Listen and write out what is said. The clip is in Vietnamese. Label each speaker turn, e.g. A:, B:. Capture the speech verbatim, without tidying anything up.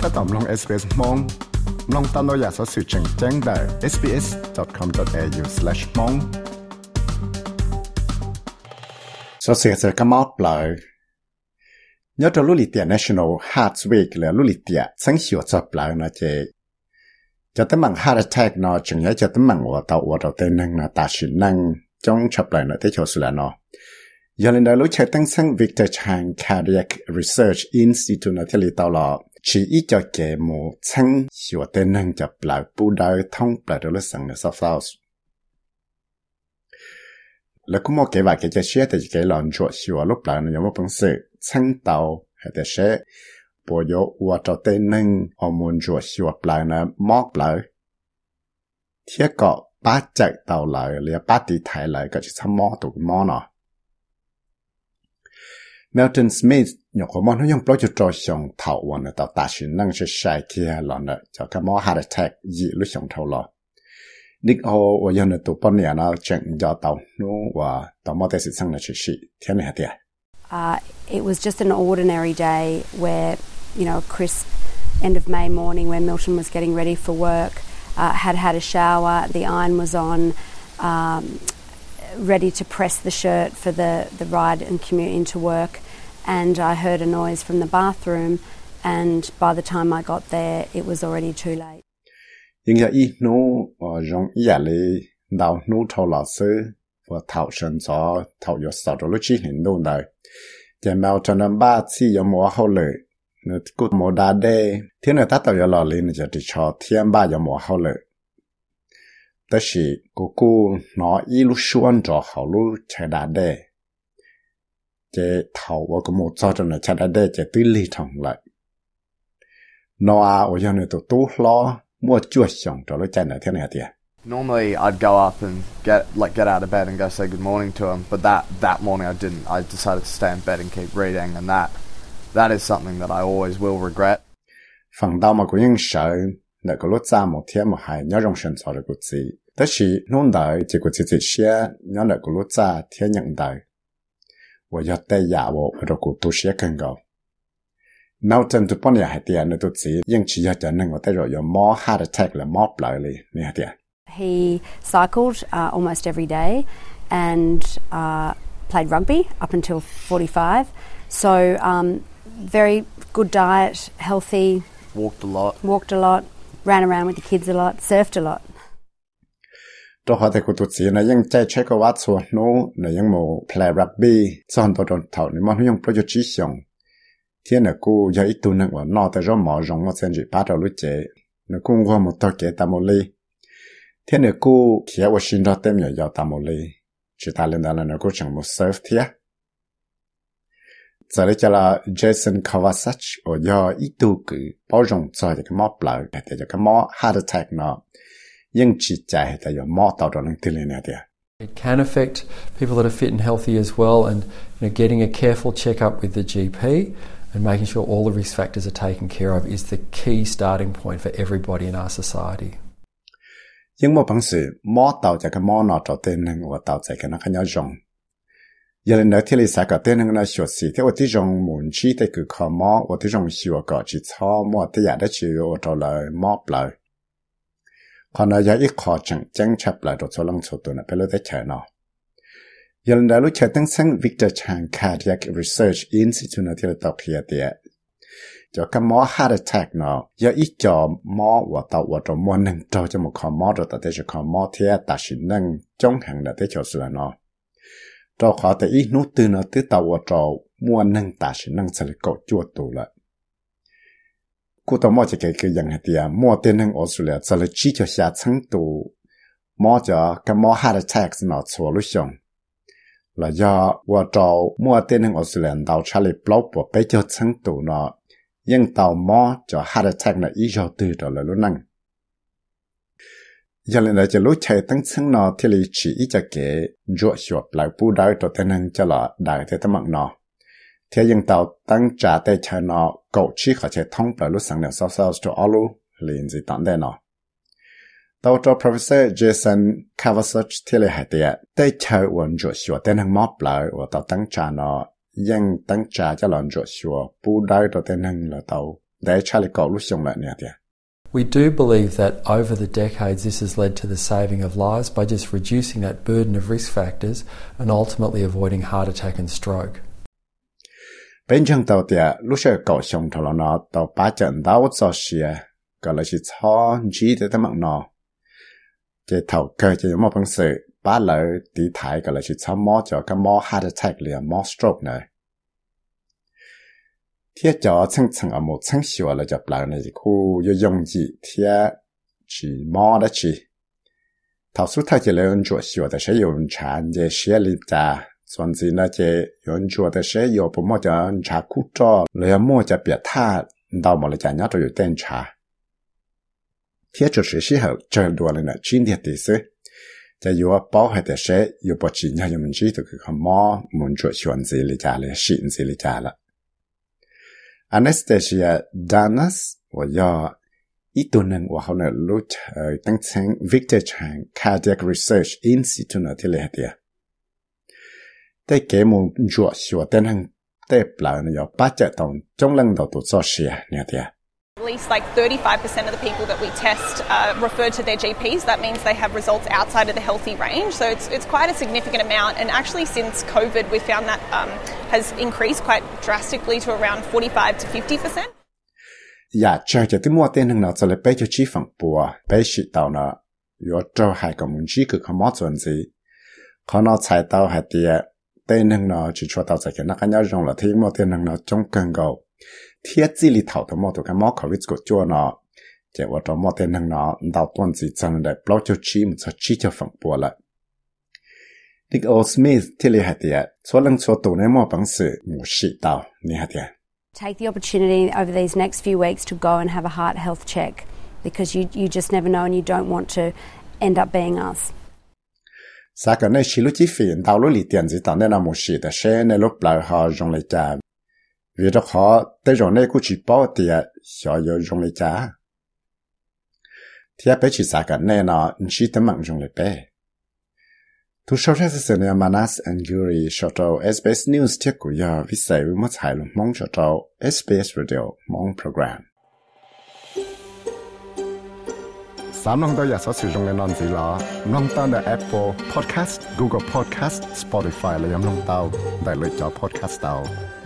A: ก็ตอมลง เอส บี เอส มองลองตามเราอยากสอสื่อแจ้งแจ้งได้ เอส บี เอส ดอท คอม ดอท เอ ยู สแลช มองสอสื่อจะก็มอบเลยnhớ trong lúc lịch tiệc National Heart Week là lúc lịch tiệc sáng sớm chập lại nó chế cho tới bằng heart attack nó chừng nhớ cho tới bằng của tàu của tàu tên năng là ta sử năng trong chập lại nó tới chỗ sự là nó giờ lên đó lúc chạy tăng sang Victor Chang Cardiac Research Institute nó thì tàu là chỉ ít cho kẻ một sáng sớm tên năng chập lại bù đào thông lại đó là sang là South South là cũng một cái vài cái chia thì cái lòn chuột sửa lúc lại nó giống một bằng sự sáng tàu hay là sẽ bộ yếu và cho tên nâng ở môn chuột sửa lại nó móc lại thiết có ba chạy tàu lại là ba tỷ thái lại cái chỉ móc tụ móc nó Milton Smith nhọc của món nó dùng pro cho trò xong thảo hoàn là tàu ta chỉ năng sẽ sai kia lòn nữa cho cái móc heart attack gì lúc xong thảo lọ Nick Ho và dân tụ bọn nhà nó chẳng do tàu nó và tàu mô tế sự sang là chỉ sĩ thế này hả tiệt.
B: Uh, it was just an ordinary day where, you know, a crisp end of May morning when Milton was getting ready for work, uh, had had a shower, the iron was on, um, ready to press the shirt for the, the ride and commute into work, and I heard a noise from the bathroom, and by the time I got there, it was already too late.
A: Nhưng giờ ít nó giống giả lý đào nó thâu lọ sư và thảo sân gió thảo yếu sọ rồi lúc chỉ hình đồn đời giờ mèo cho nên ba chi yếu mùa hậu lệ nó cút mùa đá đê thiên này ta tạo yếu lọ lý nó giờ chỉ cho thiên ba yếu mùa hậu lệ đó là cô cô nó ý lúc xuân cho hậu lúc chạy đá đê giờ thảo và có một cho cho nó chạy đá đê giờ tứ ly thòng lại nó à ở giờ này tụi tú lo mua chuột xong cho nó chạy này thế này tiệt.
C: Normally I'd go up and get like get out of bed and go say good morning to him, but that that morning I didn't. I decided to stay in bed and keep reading, and that that is something that I always will regret.
A: Phần đầu mà cũng những sợ là có lúc ra một thiên một hai nhớ trong sinh hoạt của chị, đó là nôn đời chỉ của chị chị sẽ nhớ là có lúc ra thiên nhận đời, và giờ tay giả bộ rồi của tôi sẽ cần go. Milton tụi bọn nhà hạt tiền nó tụi chỉ nhưng chỉ cho nên có thể rồi có more heart attack là more lại liền nè tiền.
B: He cycled uh, almost every day and uh, played rugby up until forty-five. So um, very good diet, healthy.
C: Walked a lot.
B: Walked a lot. Ran around with the kids a lot. Surfed a lot.
A: Đó họ thì của tụi chỉ là những chạy chạy có vắt xuống nó là những màu play rugby xong tụi tụi thầu nhưng mà nó dùng pro cho chỉ xong thiên là cô giờ ít tu năng của nó tại do mỏ rong một sen chỉ bắt đầu lúc chế nó cũng qua một tờ kế tam một ly thiên là cô kia của sinh ra tem giờ tam một ly chỉ ta lên đó là nó cũng chẳng một surf thiệt giờ đây cho là Jason Kawasaki ở do ít tu cứ bao rong cho cái mỏ lại để cho cái mỏ heart attack nó nhưng chỉ chạy tại do mỏ tàu đó năng tiền lên thiệt.
D: It can affect people that are fit and healthy as well, and you know, getting a careful check-up with the G P and making sure all the risk factors are taken care of is the key starting point for everybody in our society.
A: Nhưng một bằng sự mỏ tàu cho cái mỏ nó cho tên năng và tàu cho cái nó khá nhau rộng. Giờ lên đó thì lý xã cả tên năng nó sửa xí, thế ở tí rộng muốn chi thì cứ khó mỏ, ở tí rộng sửa cả chỉ cho mỏ tí giả đã chịu ở cho lời mỏ lời. Còn nó giờ ít khó chẳng chẳng chấp lại rồi cho lăng số tụi nó phải lưu tới chạy nó. Giờ lần đó lúc chạy tăng sang Victor Chang Cardiac Research Institute nó thì là tàu kia tiệt. Cho cái mỏ heart attack nó, giờ ít cho mỏ và tàu và cho mỏ nâng trao cho một khó mỏ rồi ta tới cho khó mỏ thiệt ta xin nâng trong hàng là tới cho sự là nó. Cho khó tới ít nút từ nó tới tàu và cho mua nâng ta xin nâng sẽ là cậu chua tù lại. Cô tao mò cho cái cái dạng hạt tiền mò tiền năng Australia sẽ là chỉ cho xaชั้น tù mò cho cái mò heart attack nó xua lúc xong là do và trâu mò tiền năng Australia đào Charlie Block và bây choชั้น tù nó nhưng tao mò cho heart attack nó ý cho từ đó là lúc năng giờ lên là cho lúc chạy tăngชั้น nó thì là chỉ ý cho cái ruột ruột lại bù đáy cho tiền năng cho là đại thế tâm mạng nó thế nhưng tàu tăng trả tay cho nó cậu chỉ có thể thông bởi lúc sáng nào sau sau cho alo liền gì tận đây nó tàu cho Professor Jason Kawasaki thì là hai tiệt tay chờ uốn ruột sửa tên hàng móp lại và tàu tăng trả nó nhưng tăng trả cho lần ruột sửa bù đáy cho tên hàng là tàu để trả lại cậu lúc xong lại nè thì.
D: We do believe that over the decades this has led to the saving of lives by just reducing that burden of risk factors and ultimately avoiding heart attack and stroke.
A: Bên trong tàu thì lúc sau cậu xong thầu nó tàu ba trận đau cho xìa, gọi là chỉ cho chỉ để tấm mạng nó. Cái thầu cơ chỉ một bằng sự ba lỡ tí thái gọi là chỉ cho mò cho cái mò heart attack liền mò stroke này. Thiết cho chân chân ở một chân xíu là cho bảo này khu yêu dùng gì thiết chỉ mò đó chỉ. Thảo số thay chỉ là用做xíu的是用茶的写里家，甚至那些用做的是有不么叫茶苦着，了要么叫别他到么了家伢都有点茶。thiết就是时候这多了呢，今天的是。在有包含的是有不只要我们知道个什么们做选择里家了，选择里家了。Anastasia Danas 我要一多人我好呢录呃当成 Victor Chang Cardiac Research Institute 那里来的。在给我们做学的人在不呢要把这当中人都都做事那的。
E: At least like thirty-five percent of the people that we test uh, refer to their G Ps. That means they have results outside of the healthy range. So it's it's quite a significant amount. And actually since COVID, we found that um, has increased quite drastically to around forty-five to fifty percent.
A: Yeah, chờ cho tới mua tiền hàng nào cho lấy bé cho chi phẳng bùa, bé sĩ tàu nó, yếu cho hai cái muốn chi cực không mất chuyện gì. Khó nó chạy tàu hai tiệt, tiền hàng nào chỉ cho tàu chạy cái nó cái nhau rong là thì mua tiền hàng nào trong cần cầu. Thiết gì li thảo thảo mò tụ cái mò khẩu vít của chua nó, chỉ vào trong mò tiền hàng nó đào tuần gì chân để bao cho chi một cho chi cho phẳng bùa lại. Dick O. Smith thì li hai tiệt, số lần số tụ này mò bằng sự ngủ sĩ tàu ni hai tiệt.
B: Take the opportunity over these next few weeks to go and have a heart health check because you you just never know and you don't want to end up being us.
A: Sa cái này chỉ lúc chi phí đào lúc li tiền gì tao nên là một sĩ để xe nên lúc lại họ dùng lại trả. Vì đó họ tới rồi này cũng chỉ bảo tiền họ yêu dùng lại trả. Thì bé chỉ sa cái này nó chỉ tấm mạng dùng lại bé. Tu sau đó sẽ là Manas Anguri sau đó S B S News tiếp của giờ vì sao mới thay đổi mong sau đó S B S Radio mong program. Sám long đó giờ sẽ sử dụng cái nón gì là long tao là Apple Podcast, Google Podcast, Spotify là yam long tao đại lựa chọn podcast tao.